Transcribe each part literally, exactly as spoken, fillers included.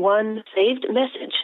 one saved message.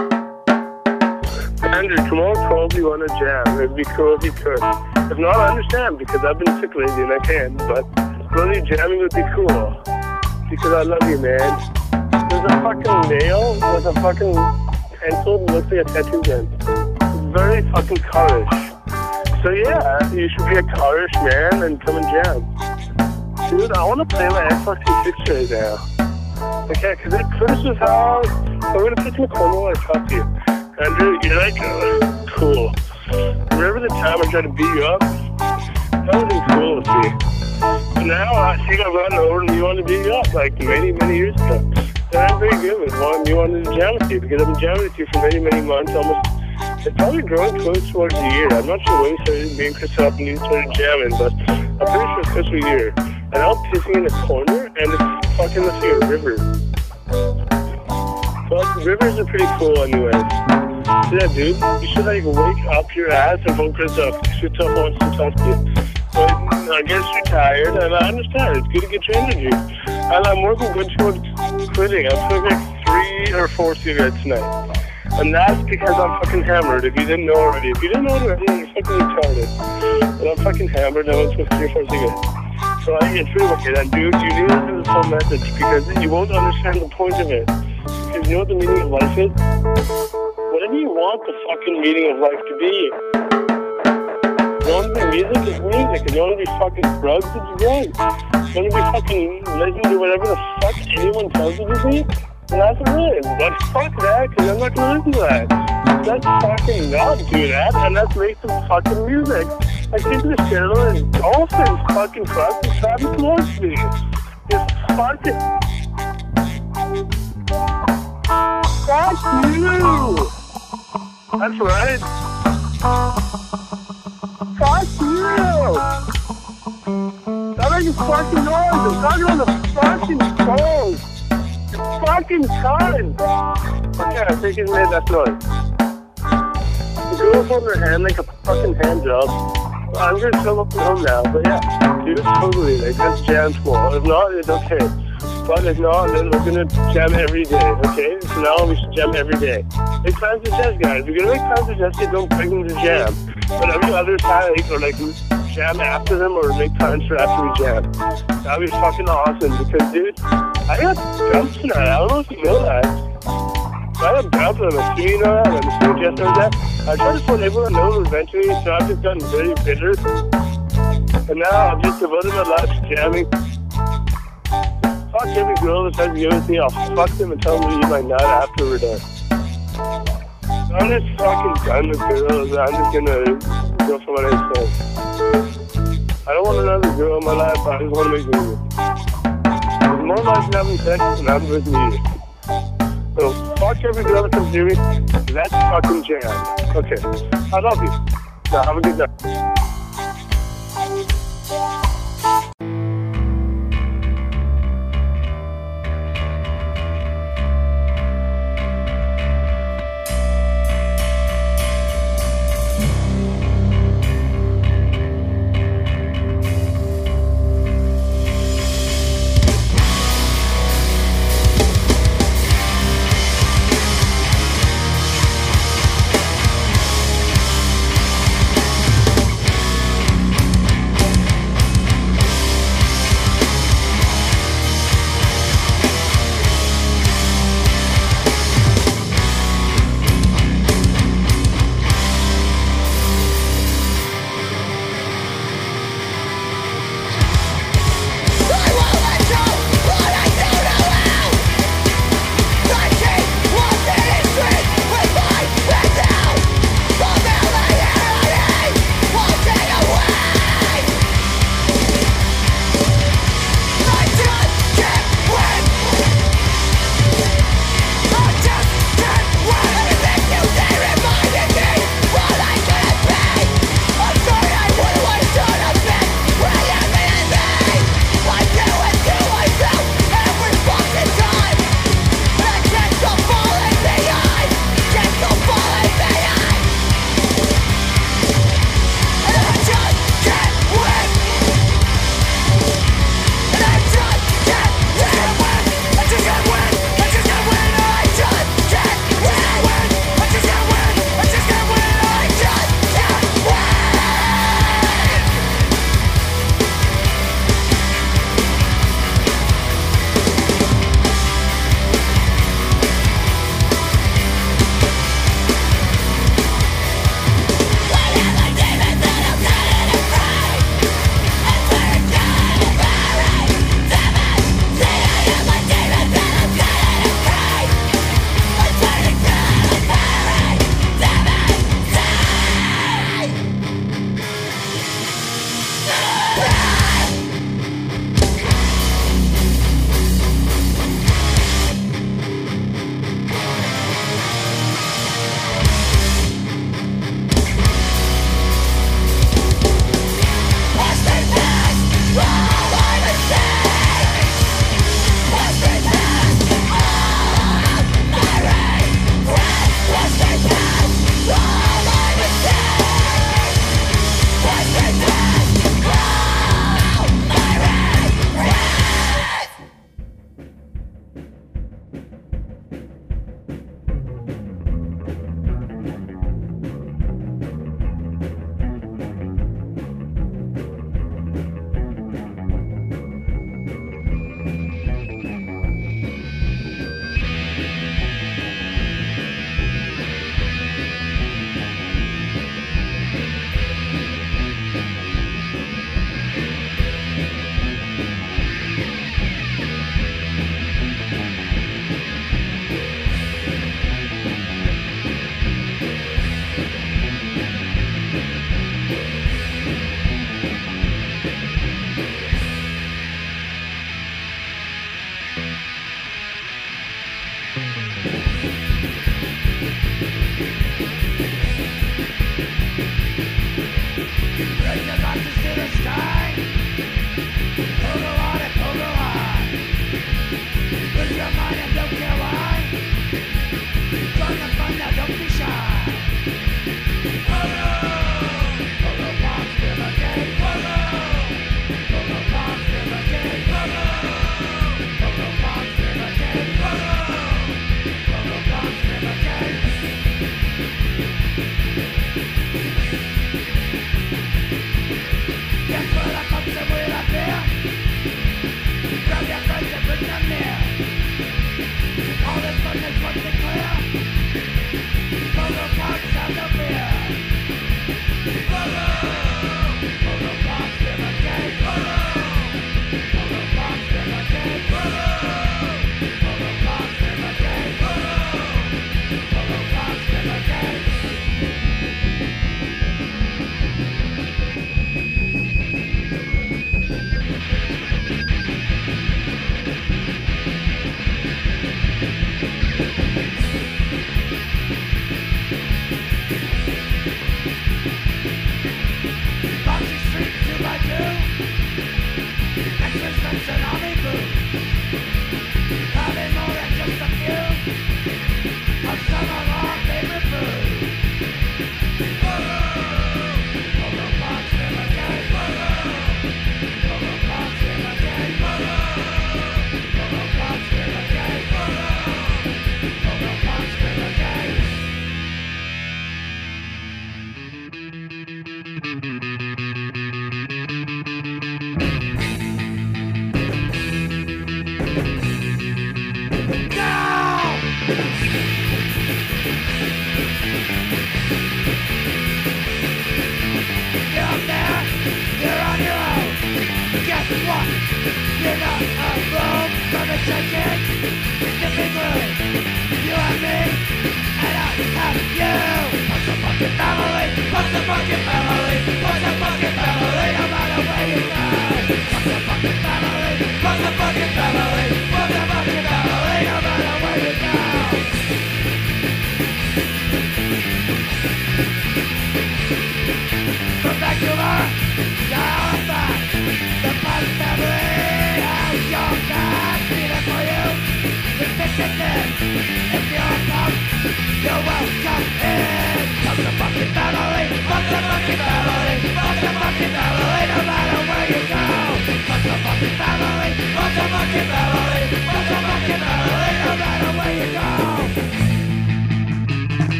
Andrew, tomorrow twelve you want to jam. It'd be cool if you could. If not, I understand because I've been sick lately and I can't. But really jamming would be cool. Because I love you, man. There's a fucking nail with a fucking pencil that looks like a tattoo gun. It's very fucking carish. So yeah, you should be a carish man and come and jam. Dude, I want to play my Xbox three sixty right now. Okay, because at Chris's house, I'm going to put you in the corner while I talk to you. Andrew, you're like, uh, cool. Remember the time I tried to beat you up? That wasn't cool with me. But now I see I got over and you wanted to beat you up like many, many years ago. And I'm very good with one. You wanted to jam with you because I've been jamming with you for many, many months. Almost, it's probably growing close towards a year. I'm not sure when you started being Chris up and you started jamming, but I'm pretty sure it's close to a year. And I'm pissing in the corner and it's fucking looks like a river. But rivers are pretty cool anyways. Yeah, dude, you should like wake up your ass and phone Chris up. Chris up wants to talk to you. But I guess you're tired, and I understand. It's good to get your energy. And I'm working good towards quitting. I'm took like three or four cigarettes tonight. And that's because I'm fucking hammered. If you didn't know already. If you didn't know already, you're fucking retarded. But I'm fucking hammered, and I went to three or four cigarettes. So I get pretty wicked. And dude, you need to listen to this whole message because you won't understand the point of it. Because you know what the meaning of life is? Whatever you want the fucking meaning of life to be. You want to be music, it's music. If you want to be fucking drugs, it's drugs. If you want to be fucking listening to whatever the fuck anyone tells you to be, then that's what it is. But fuck that, because I'm not going to listen to that. Let's fucking not do that, and let's make some fucking music. Like, this is shit on dolphins fucking fuck and Travis Morrissey. Just fuck it. Fuck you! That's right. Fuck you! That makes a fucking noise. I'm talking on the fucking phone. It's fucking time. Okay, I think it made that noise. The girl's holding her hand like a fucking hand job. I'm gonna come up and home now, but yeah, dude, totally, like, that's jam tomorrow. If not, it's okay. But if not, then we're gonna jam every day, okay? So now we should jam every day. Make plans to jazz, guys. If you're gonna make plans to jazz, don't bring them to jam. But every other time, like, or like, jam after them or make plans for after we jam. That'd be fucking awesome because, dude, I got jumps tonight. I don't know if you know that. I got jumps, I'm assuming you know that. I'm assuming Jess knows that. I tried to tell everyone know eventually, so I've just gotten very bitter. And now I'm just devoting my life to jamming. Fuck every girl that tries to give it to me, I'll fuck them and tell them to eat my nut after we're done. I'm just fucking done with girls. I'm just gonna go for what I said. I don't want another girl in my life, I just want to make music. There's more life in having sex than having with music. So fuck every girl that comes near me, that's fucking jam. Okay, I love you. Now have a good night.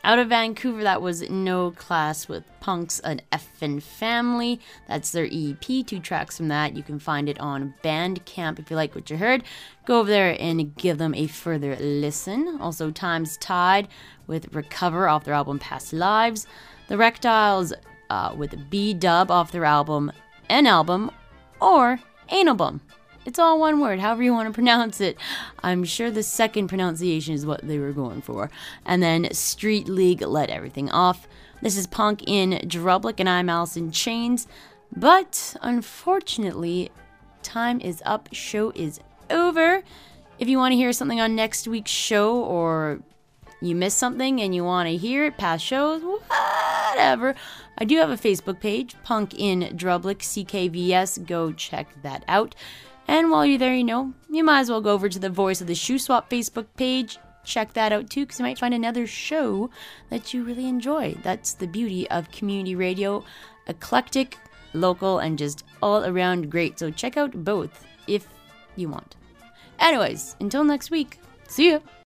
Out of Vancouver, that was No Class with Punks, an Effin' Family. That's their E P, two tracks from that. You can find it on Bandcamp. If you like what you heard, go over there and give them a further listen. Also, Time's Tide with Recover off their album Past Lives. The Rectiles uh, with B-Dub off their album An Album or Analbum. It's all one word, however you want to pronounce it. I'm sure the second pronunciation is what they were going for. And then Street League Let Everything Off. This is Punk in Drublic, and I'm Alice in Chains. But unfortunately, time is up. Show is over. If you want to hear something on next week's show, or you missed something and you want to hear it, past shows, whatever, I do have a Facebook page, Punk in Drublic, C K V S. Go check that out. And while you're there, you know, you might as well go over to the Voice of the Shoe Swap Facebook page. Check that out too, because you might find another show that you really enjoy. That's the beauty of community radio. Eclectic, local, and just all around great. So check out both if you want. Anyways, until next week, see ya!